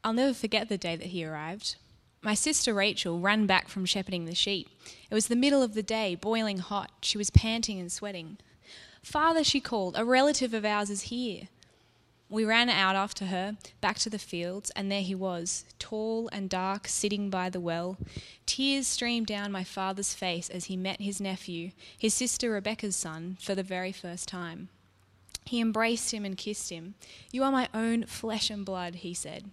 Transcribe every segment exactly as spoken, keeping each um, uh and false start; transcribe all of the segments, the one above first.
I'll never forget the day that he arrived. My sister Rachel ran back from shepherding the sheep. It was the middle of the day, boiling hot. She was panting and sweating. "Father," she called, "a relative of ours is here." We ran out after her, back to the fields, and there he was, tall and dark, sitting by the well. Tears streamed down my father's face as he met his nephew, his sister Rebecca's son, for the very first time. He embraced him and kissed him. "You are my own flesh and blood," he said.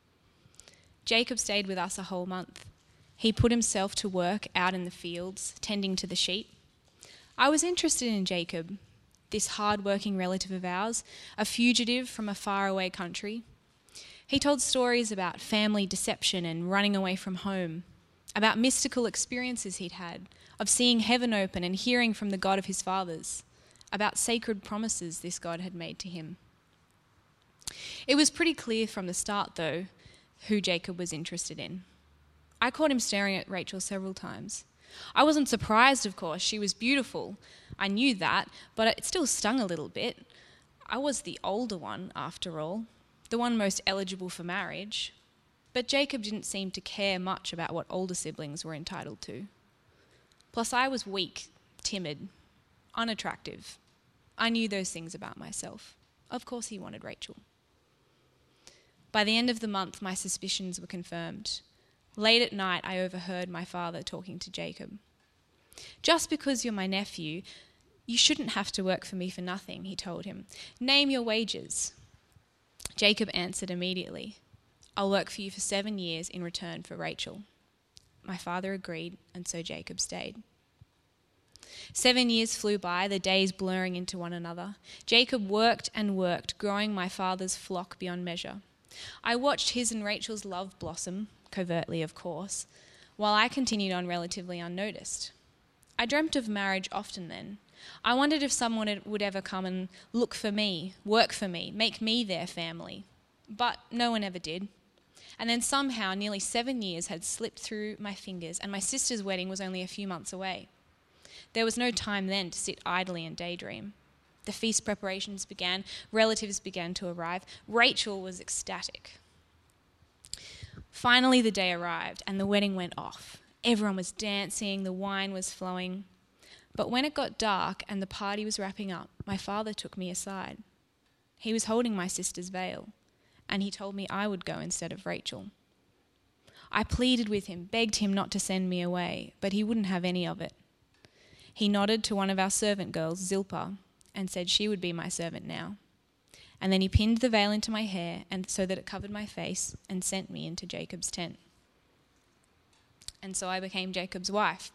Jacob stayed with us a whole month. He put himself to work out in the fields, tending to the sheep. I was interested in Jacob, this hard-working relative of ours, a fugitive from a faraway country. He told stories about family deception and running away from home, about mystical experiences he'd had, of seeing heaven open and hearing from the God of his fathers, about sacred promises this God had made to him. It was pretty clear from the start, though, who Jacob was interested in. I caught him staring at Rachel several times. I wasn't surprised, of course. She was beautiful. I knew that, but it still stung a little bit. I was the older one, after all, the one most eligible for marriage. But Jacob didn't seem to care much about what older siblings were entitled to. Plus, I was weak, timid, unattractive. I knew those things about myself. Of course he wanted Rachel. By the end of the month, my suspicions were confirmed. Late at night, I overheard my father talking to Jacob. "Just because you're my nephew, you shouldn't have to work for me for nothing," he told him. "Name your wages." Jacob answered immediately, "I'll work for you for seven years in return for Rachel." My father agreed, and so Jacob stayed. Seven years flew by, the days blurring into one another. Jacob worked and worked, growing my father's flock beyond measure. I watched his and Rachel's love blossom, covertly of course, while I continued on relatively unnoticed. I dreamt of marriage often then. I wondered if someone would ever come and look for me, work for me, make me their family. But no one ever did. And then somehow nearly seven years had slipped through my fingers and my sister's wedding was only a few months away. There was no time then to sit idly and daydream. The feast preparations began, relatives began to arrive. Rachel was ecstatic. Finally the day arrived and the wedding went off. Everyone was dancing, the wine was flowing. But when it got dark and the party was wrapping up, my father took me aside. He was holding my sister's veil, and he told me I would go instead of Rachel. I pleaded with him, begged him not to send me away, but he wouldn't have any of it. He nodded to one of our servant girls, Zilpah, and said she would be my servant now. And then he pinned the veil into my hair and so that it covered my face and sent me into Jacob's tent. And so I became Jacob's wife.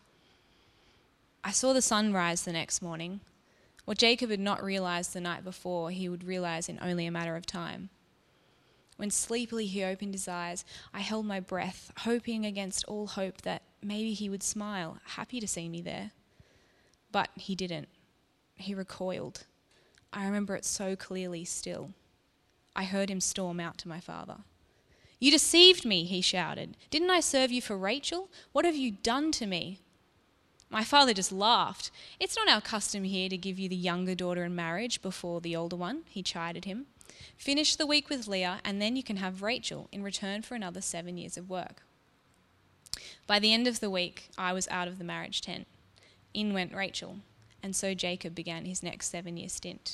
I saw the sun rise the next morning. What Jacob had not realized the night before, he would realize in only a matter of time. When sleepily he opened his eyes, I held my breath, hoping against all hope that maybe he would smile, happy to see me there. But he didn't. He recoiled. I remember it so clearly still. I heard him storm out to my father. "You deceived me," he shouted. "Didn't I serve you for Rachel? What have you done to me?" My father just laughed. "It's not our custom here to give you the younger daughter in marriage before the older one," he chided him. "Finish the week with Leah and then you can have Rachel in return for another seven years of work." By the end of the week, I was out of the marriage tent. In went Rachel. And so Jacob began his next seven-year stint.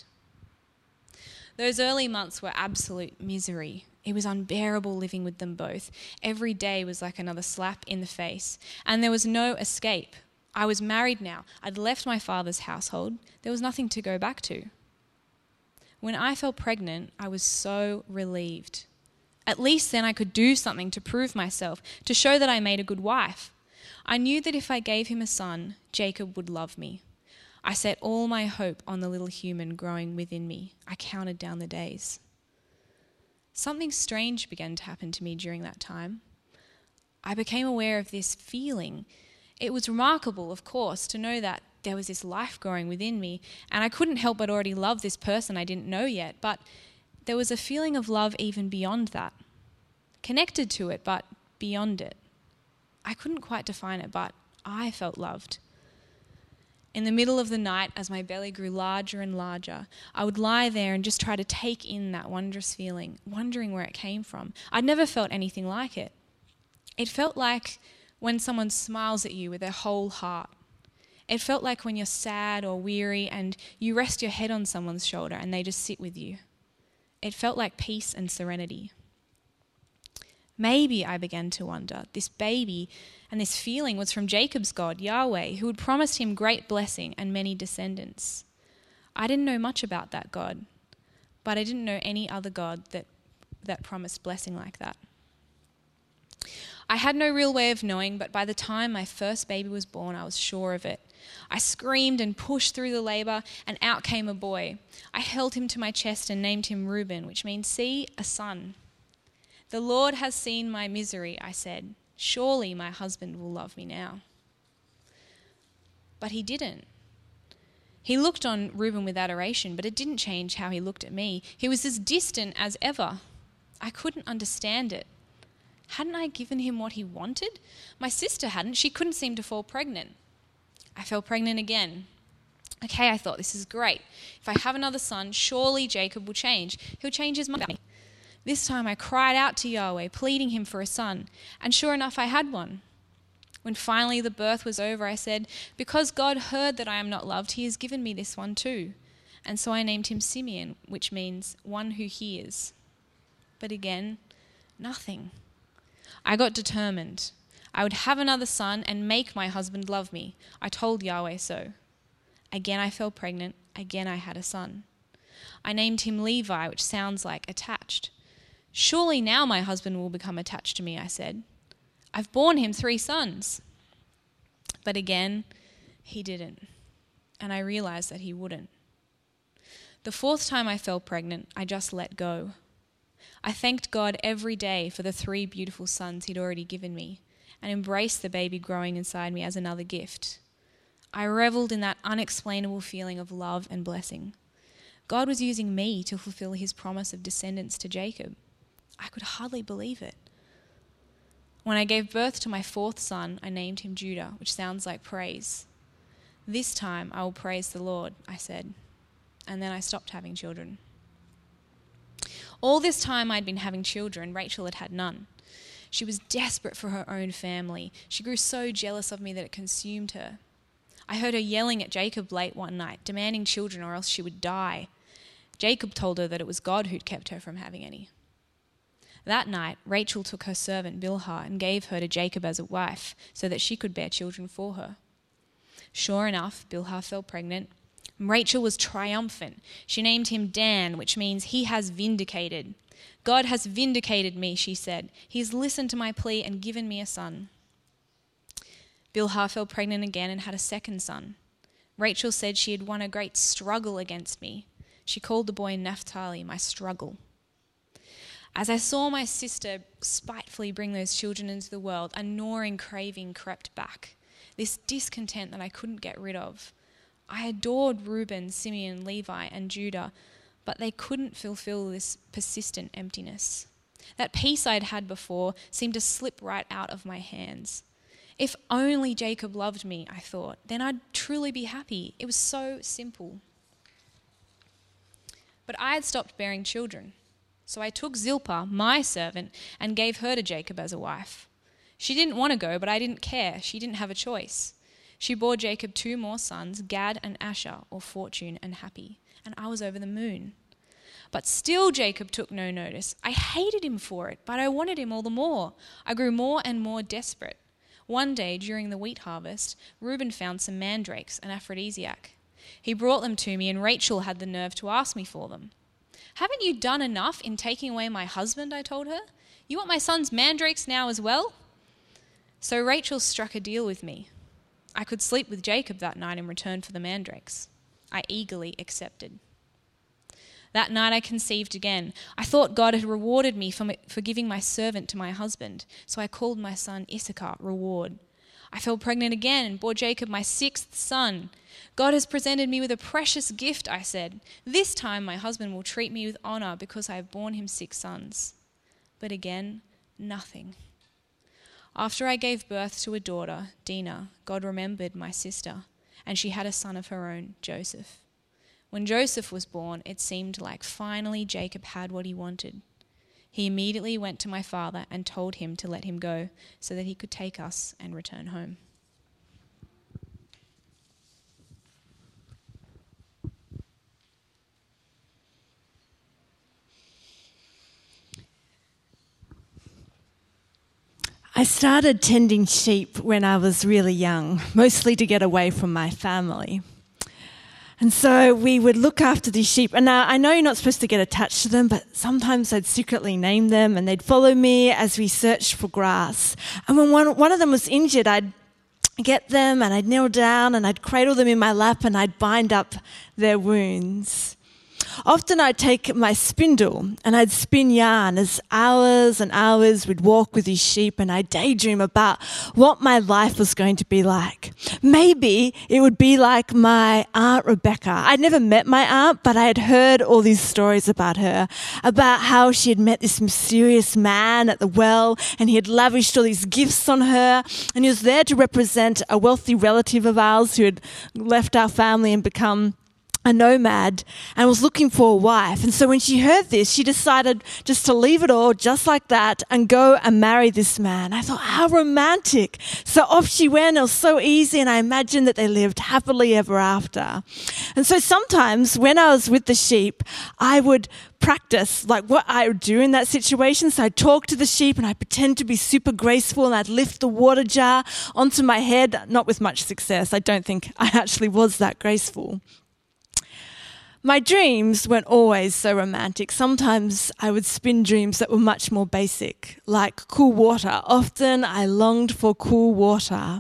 Those early months were absolute misery. It was unbearable living with them both. Every day was like another slap in the face, and there was no escape. I was married now. I'd left my father's household. There was nothing to go back to. When I fell pregnant, I was so relieved. At least then I could do something to prove myself, to show that I made a good wife. I knew that if I gave him a son, Jacob would love me. I set all my hope on the little human growing within me. I counted down the days. Something strange began to happen to me during that time. I became aware of this feeling. It was remarkable, of course, to know that there was this life growing within me, and I couldn't help but already love this person I didn't know yet, but there was a feeling of love even beyond that. Connected to it, but beyond it. I couldn't quite define it, but I felt loved. In the middle of the night, as my belly grew larger and larger, I would lie there and just try to take in that wondrous feeling, wondering where it came from. I'd never felt anything like it. It felt like when someone smiles at you with their whole heart. It felt like when you're sad or weary and you rest your head on someone's shoulder and they just sit with you. It felt like peace and serenity. Maybe, I began to wonder, this baby and this feeling was from Jacob's God, Yahweh, who had promised him great blessing and many descendants. I didn't know much about that God, but I didn't know any other God that, that promised blessing like that. I had no real way of knowing, but by the time my first baby was born, I was sure of it. I screamed and pushed through the labour, and out came a boy. I held him to my chest and named him Reuben, which means, see, a son. The Lord has seen my misery, I said. Surely my husband will love me now. But he didn't. He looked on Reuben with adoration, but it didn't change how he looked at me. He was as distant as ever. I couldn't understand it. Hadn't I given him what he wanted? My sister hadn't. She couldn't seem to fall pregnant. I fell pregnant again. Okay, I thought, this is great. If I have another son, surely Jacob will change. He'll change his mind. This time I cried out to Yahweh, pleading him for a son, and sure enough, I had one. When finally the birth was over, I said, because God heard that I am not loved, he has given me this one too. And so I named him Simeon, which means one who hears. But again, nothing. I got determined. I would have another son and make my husband love me. I told Yahweh so. Again I fell pregnant. Again I had a son. I named him Levi, which sounds like attached. Surely now my husband will become attached to me, I said. I've borne him three sons. But again, he didn't. And I realized that he wouldn't. The fourth time I fell pregnant, I just let go. I thanked God every day for the three beautiful sons he'd already given me and embraced the baby growing inside me as another gift. I reveled in that unexplainable feeling of love and blessing. God was using me to fulfill his promise of descendants to Jacob. I could hardly believe it. When I gave birth to my fourth son, I named him Judah, which sounds like praise. This time I will praise the Lord, I said, and then I stopped having children. All this time I'd been having children, Rachel had had none. She was desperate for her own family. She grew so jealous of me that it consumed her. I heard her yelling at Jacob late one night, demanding children or else she would die. Jacob told her that it was God who'd kept her from having any. That night, Rachel took her servant Bilhah and gave her to Jacob as a wife so that she could bear children for her. Sure enough, Bilhah fell pregnant. Rachel was triumphant. She named him Dan, which means he has vindicated. God has vindicated me, she said. He has listened to my plea and given me a son. Bilhah fell pregnant again and had a second son. Rachel said she had won a great struggle against me. She called the boy Naphtali, my struggle. As I saw my sister spitefully bring those children into the world, a gnawing craving crept back, this discontent that I couldn't get rid of. I adored Reuben, Simeon, Levi, and Judah, but they couldn't fulfill this persistent emptiness. That peace I'd had before seemed to slip right out of my hands. If only Jacob loved me, I thought, then I'd truly be happy. It was so simple. But I had stopped bearing children. So I took Zilpah, my servant, and gave her to Jacob as a wife. She didn't want to go, but I didn't care. She didn't have a choice. She bore Jacob two more sons, Gad and Asher, or Fortune and Happy, and I was over the moon. But still Jacob took no notice. I hated him for it, but I wanted him all the more. I grew more and more desperate. One day, during the wheat harvest, Reuben found some mandrakes, an aphrodisiac. He brought them to me, and Rachel had the nerve to ask me for them. Haven't you done enough in taking away my husband, I told her. You want my son's mandrakes now as well? So Rachel struck a deal with me. I could sleep with Jacob that night in return for the mandrakes. I eagerly accepted. That night I conceived again. I thought God had rewarded me for, for giving my servant to my husband, so I called my son Issachar, reward. I fell pregnant again and bore Jacob my sixth son. God has presented me with a precious gift, I said. This time my husband will treat me with honour because I have borne him six sons. But again, nothing. After I gave birth to a daughter, Dinah, God remembered my sister, and she had a son of her own, Joseph. When Joseph was born, it seemed like finally Jacob had what he wanted. He immediately went to my father and told him to let him go so that he could take us and return home. I started tending sheep when I was really young, mostly to get away from my family. And so we would look after these sheep. And now I know you're not supposed to get attached to them, but sometimes I'd secretly name them and they'd follow me as we searched for grass. And when one, one of them was injured, I'd get them and I'd kneel down and I'd cradle them in my lap and I'd bind up their wounds. Often I'd take my spindle and I'd spin yarn as hours and hours we'd walk with these sheep, and I'd daydream about what my life was going to be like. Maybe it would be like my Aunt Rebecca. I'd never met my aunt, but I had heard all these stories about her, about how she had met this mysterious man at the well and he had lavished all these gifts on her, and he was there to represent a wealthy relative of ours who had left our family and become a nomad and was looking for a wife. And so when she heard this, she decided just to leave it all just like that and go and marry this man. I thought, how romantic. So off she went. It was so easy, and I imagined that they lived happily ever after. And so sometimes when I was with the sheep, I would practice like what I would do in that situation. So I'd talk to the sheep and I'd pretend to be super graceful and I'd lift the water jar onto my head, not with much success. I don't think I actually was that graceful. My dreams weren't always so romantic. Sometimes I would spin dreams that were much more basic, like cool water. Often I longed for cool water.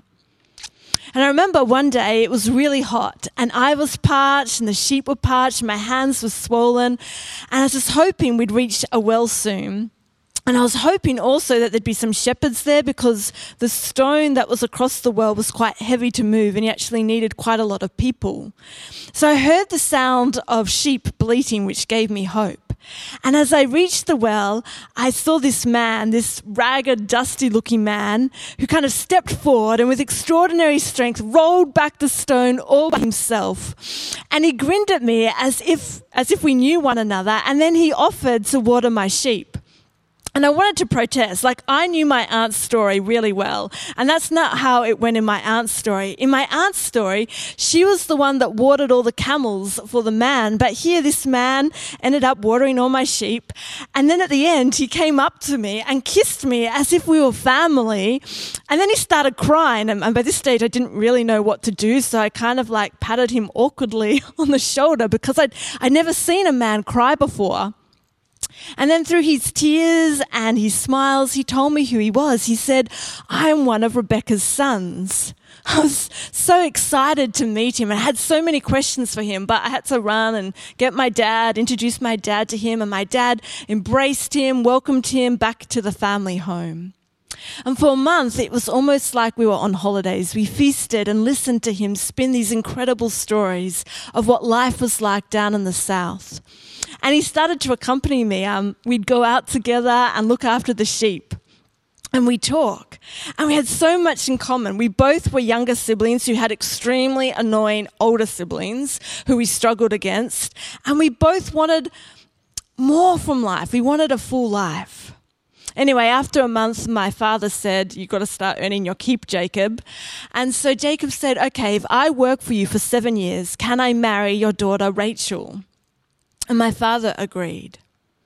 And I remember one day it was really hot and I was parched and the sheep were parched and my hands were swollen, and I was just hoping we'd reach a well soon. And I was hoping also that there'd be some shepherds there, because the stone that was across the well was quite heavy to move and you actually needed quite a lot of people. So I heard the sound of sheep bleating, which gave me hope. And as I reached the well, I saw this man, this ragged, dusty-looking man, who kind of stepped forward and with extraordinary strength rolled back the stone all by himself. And he grinned at me as if, as if we knew one another, and then he offered to water my sheep. And I wanted to protest. Like, I knew my aunt's story really well. And that's not how it went in my aunt's story. In my aunt's story, she was the one that watered all the camels for the man. But here, this man ended up watering all my sheep. And then at the end, he came up to me and kissed me as if we were family. And then he started crying. And by this stage, I didn't really know what to do. So I kind of like patted him awkwardly on the shoulder, because I'd, I'd never seen a man cry before. And then through his tears and his smiles, he told me who he was. He said, I'm one of Rebecca's sons. I was so excited to meet him and I had so many questions for him, but I had to run and get my dad, introduce my dad to him, and my dad embraced him, welcomed him back to the family home. And for a month, it was almost like we were on holidays. We feasted and listened to him spin these incredible stories of what life was like down in the south. And he started to accompany me. Um, we'd go out together and look after the sheep. And we'd talk. And we had so much in common. We both were younger siblings who had extremely annoying older siblings who we struggled against. And we both wanted more from life. We wanted a full life. Anyway, after a month, my father said, you've got to start earning your keep, Jacob. And so Jacob said, okay, if I work for you for seven years, can I marry your daughter, Rachel? And my father agreed.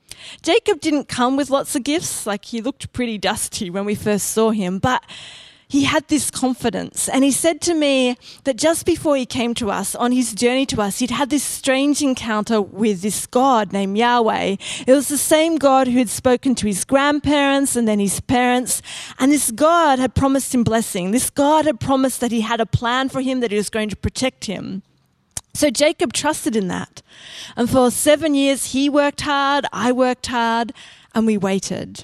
Jacob didn't come with lots of gifts. Like, he looked pretty dusty when we first saw him, but he had this confidence. And he said to me that just before he came to us, on his journey to us, he'd had this strange encounter with this God named Yahweh. It was the same God who had spoken to his grandparents and then his parents. And this God had promised him blessing. This God had promised that he had a plan for him, that he was going to protect him. So Jacob trusted in that. And for seven years, he worked hard, I worked hard, and we waited.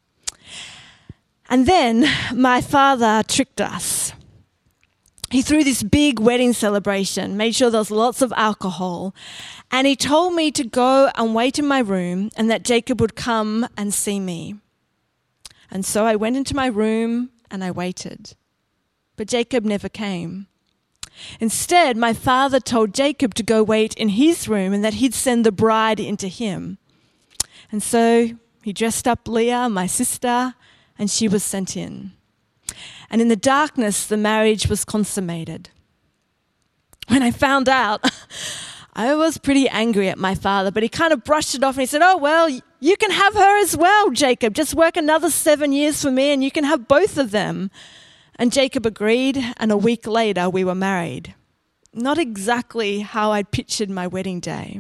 And then my father tricked us. He threw this big wedding celebration, made sure there was lots of alcohol, and he told me to go and wait in my room and that Jacob would come and see me. And so I went into my room and I waited. But Jacob never came. Instead, my father told Jacob to go wait in his room and that he'd send the bride into him. And so he dressed up Leah, my sister, and she was sent in. And in the darkness, the marriage was consummated. When I found out, I was pretty angry at my father, but he kind of brushed it off and he said, "Oh, well, you can have her as well, Jacob. Just work another seven years for me and you can have both of them." And Jacob agreed, and a week later we were married. Not exactly how I'd pictured my wedding day.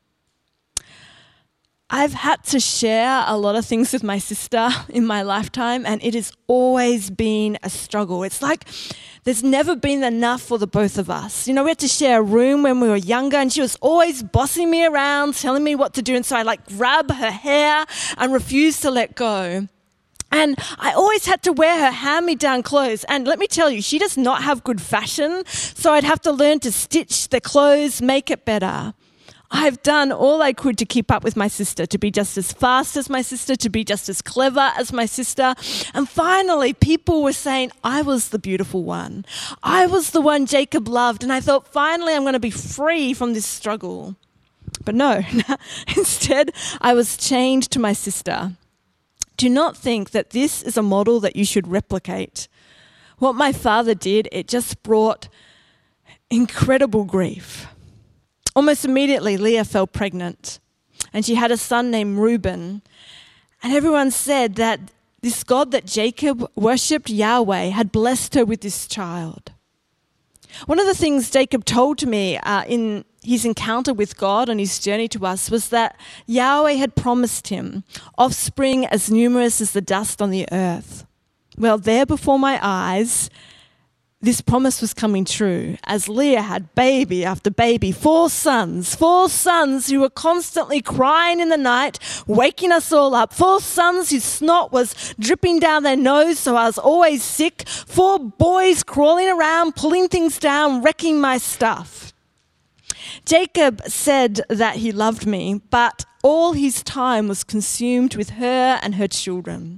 I've had to share a lot of things with my sister in my lifetime, and it has always been a struggle. It's like there's never been enough for the both of us. You know, we had to share a room when we were younger, and she was always bossing me around, telling me what to do, and so I like grab her hair and refuse to let go. And I always had to wear her hand-me-down clothes. And let me tell you, she does not have good fashion, so I'd have to learn to stitch the clothes, make it better. I've done all I could to keep up with my sister, to be just as fast as my sister, to be just as clever as my sister. And finally, people were saying I was the beautiful one. I was the one Jacob loved. And I thought, finally, I'm going to be free from this struggle. But no, instead, I was chained to my sister. Do not think that this is a model that you should replicate. What my father did, it just brought incredible grief. Almost immediately, Leah fell pregnant, and she had a son named Reuben. And everyone said that this God that Jacob worshipped, Yahweh, had blessed her with this child. One of the things Jacob told to me uh, in his encounter with God on his journey to us was that Yahweh had promised him offspring as numerous as the dust on the earth. Well, there before my eyes, this promise was coming true as Leah had baby after baby, four sons, four sons who were constantly crying in the night, waking us all up, four sons whose snot was dripping down their nose so I was always sick, four boys crawling around, pulling things down, wrecking my stuff. Jacob said that he loved me, but all his time was consumed with her and her children.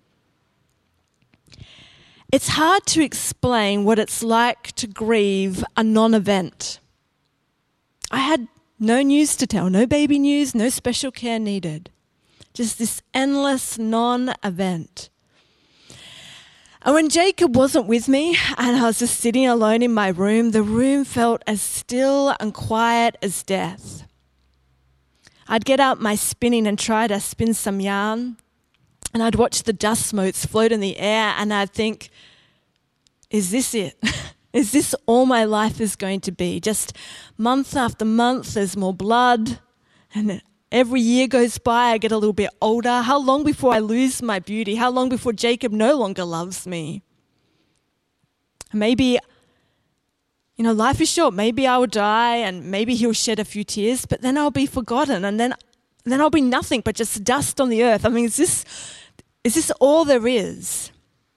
It's hard to explain what it's like to grieve a non-event. I had no news to tell, no baby news, no special care needed. Just this endless non-event. And when Jacob wasn't with me and I was just sitting alone in my room, the room felt as still and quiet as death. I'd get out my spinning and try to spin some yarn, and I'd watch the dust motes float in the air and I'd think, is this it? Is this all my life is going to be? Just month after month, there's more blood, and every year goes by, I get a little bit older. How long before I lose my beauty? How long before Jacob no longer loves me? Maybe, you know, life is short. Maybe I will die and maybe he'll shed a few tears, but then I'll be forgotten and then then I'll be nothing but just dust on the earth. I mean, is this, is this all there is?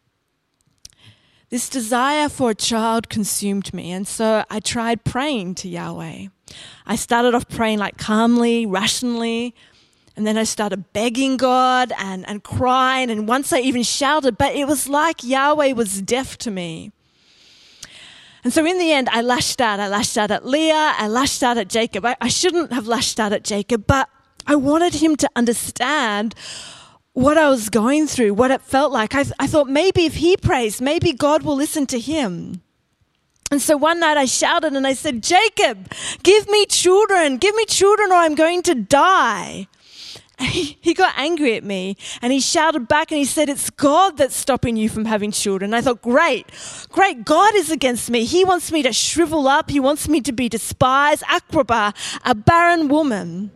This desire for a child consumed me, and so I tried praying to Yahweh. I started off praying like calmly, rationally, and then I started begging God and, and crying, and once I even shouted, but it was like Yahweh was deaf to me. And so in the end, I lashed out. I lashed out at Leah. I lashed out at Jacob. I, I shouldn't have lashed out at Jacob, but I wanted him to understand what I was going through, what it felt like. I, I thought maybe if he prays, maybe God will listen to him. And so one night I shouted and I said, Jacob, give me children, give me children or I'm going to die. And he, he got angry at me and he shouted back and he said, it's God that's stopping you from having children. And I thought, great, great, God is against me. He wants me to shrivel up. He wants me to be despised, Aqrabah, a barren woman.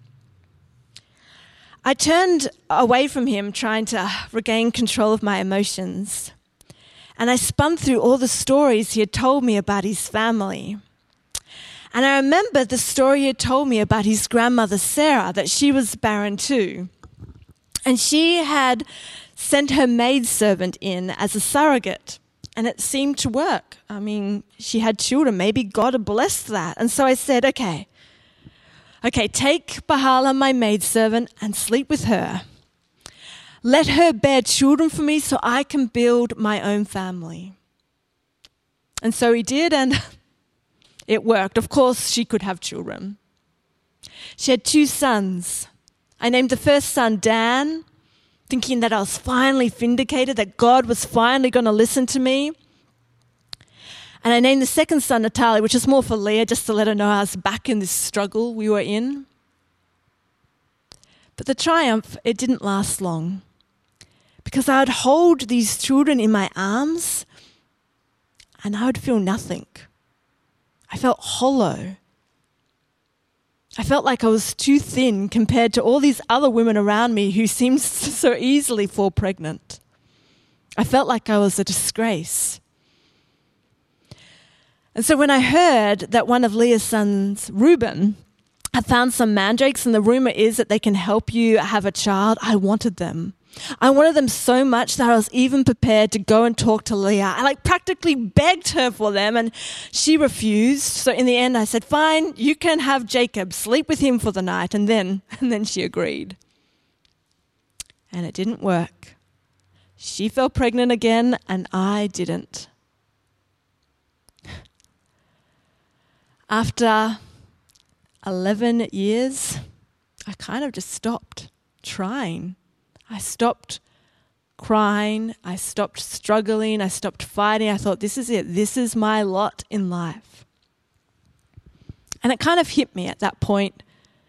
I turned away from him, trying to regain control of my emotions. And I spun through all the stories he had told me about his family. And I remembered the story he had told me about his grandmother, Sarah, that she was barren too. And she had sent her maidservant in as a surrogate. And it seemed to work. I mean, she had children. Maybe God had blessed that. And so I said, okay, Okay, take Bahala, my maidservant, and sleep with her. Let her bear children for me so I can build my own family. And so he did, and It worked. Of course, she could have children. She had two sons. I named the first son Dan, thinking that I was finally vindicated, that God was finally going to listen to me. And I named the second son Natalie, which is more for Leah, just to let her know I was back in this struggle we were in. But the triumph, it didn't last long, because I would hold these children in my arms and I would feel nothing. I felt hollow. I felt like I was too thin compared to all these other women around me who seemed to so easily fall pregnant. I felt like I was a disgrace. And so when I heard that one of Leah's sons, Reuben, had found some mandrakes, and the rumor is that they can help you have a child, I wanted them. I wanted them so much that I was even prepared to go and talk to Leah. I like practically begged her for them, and she refused. So in the end I said, fine, you can have Jacob, sleep with him for the night. And then, and then she agreed. And it didn't work. She fell pregnant again and I didn't. After eleven years, I kind of just stopped trying. I stopped crying. I stopped struggling. I stopped fighting. I thought, this is it. This is my lot in life. And it kind of hit me at that point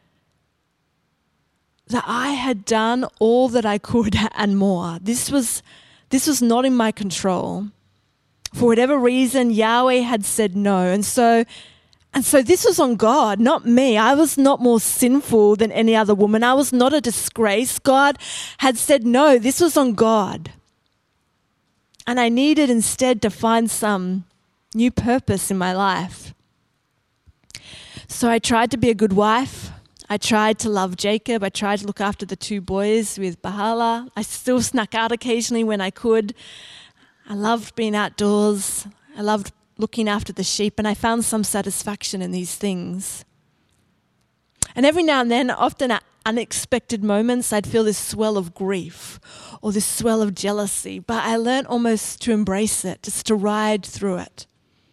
that I had done all that I could and more. This was, this was not in my control. For whatever reason, Yahweh had said no. And so And so this was on God, not me. I was not more sinful than any other woman. I was not a disgrace. God had said no. This was on God. And I needed instead to find some new purpose in my life. So I tried to be a good wife. I tried to love Jacob. I tried to look after the two boys with Bahala. I still snuck out occasionally when I could. I loved being outdoors. I loved looking after the sheep, and I found some satisfaction in these things. And every now and then, often at unexpected moments, I'd feel this swell of grief or this swell of jealousy, but I learned almost to embrace it, just to ride through it.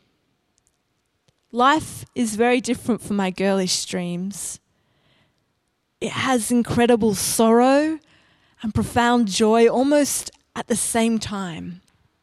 Life is very different from my girlish dreams. It has incredible sorrow and profound joy almost at the same time.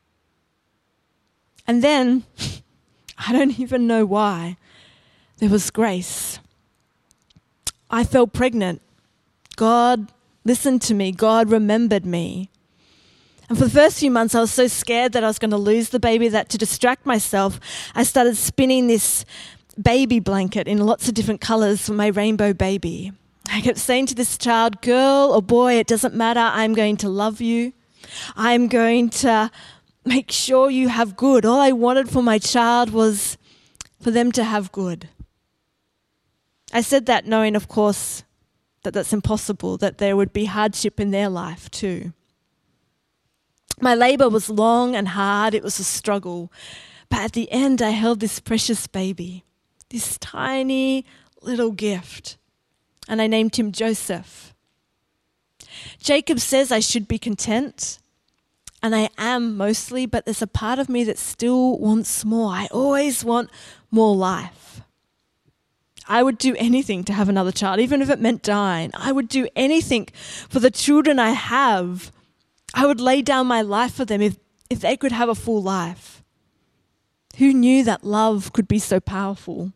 And then, I don't even know why, there was grace. I fell pregnant. God listened to me. God remembered me. And for the first few months, I was so scared that I was going to lose the baby that to distract myself, I started spinning this baby blanket in lots of different colours for my rainbow baby. I kept saying to this child, girl or boy, it doesn't matter. I'm going to love you. I'm going to make sure you have good. All I wanted for my child was for them to have good. I said that knowing, of course, that that's impossible, that there would be hardship in their life too. My labour was long and hard. It was a struggle. But at the end, I held this precious baby, this tiny little gift, and I named him Joseph. Jacob says I should be content, and I am mostly, but there's a part of me that still wants more. I always want more life. I would do anything to have another child, even if it meant dying. I would do anything for the children I have. I would lay down my life for them if, if they could have a full life. Who knew that love could be so powerful?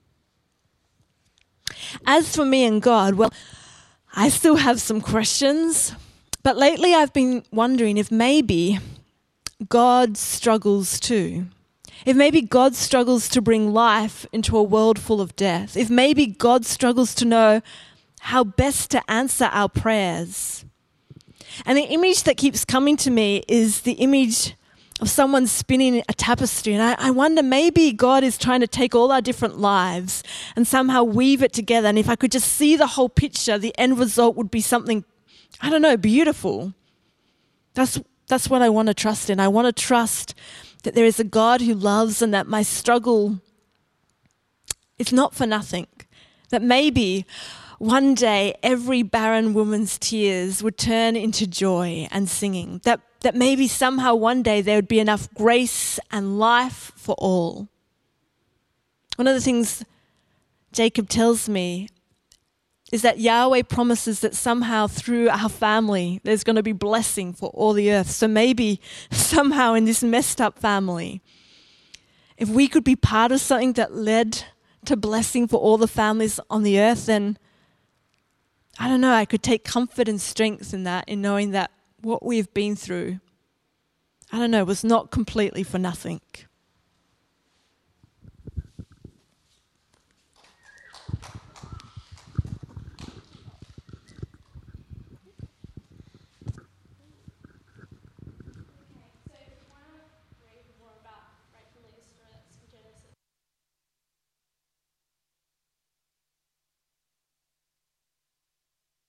As for me and God, well, I still have some questions, but lately I've been wondering if maybe God struggles too. If maybe God struggles to bring life into a world full of death. If maybe God struggles to know how best to answer our prayers. And the image that keeps coming to me is the image of someone spinning a tapestry. And I, I wonder, maybe God is trying to take all our different lives and somehow weave it together. And if I could just see the whole picture, the end result would be something, I don't know, beautiful. That's, that's what I want to trust in. I want to trust that there is a God who loves, and that my struggle is not for nothing. That maybe one day every barren woman's tears would turn into joy and singing. That, that maybe somehow one day there would be enough grace and life for all. One of the things Jacob tells me is that Yahweh promises that somehow through our family there's going to be blessing for all the earth. So maybe somehow in this messed up family, if we could be part of something that led to blessing for all the families on the earth, then I don't know, I could take comfort and strength in that, in knowing that what we've been through, I don't know, was not completely for nothing.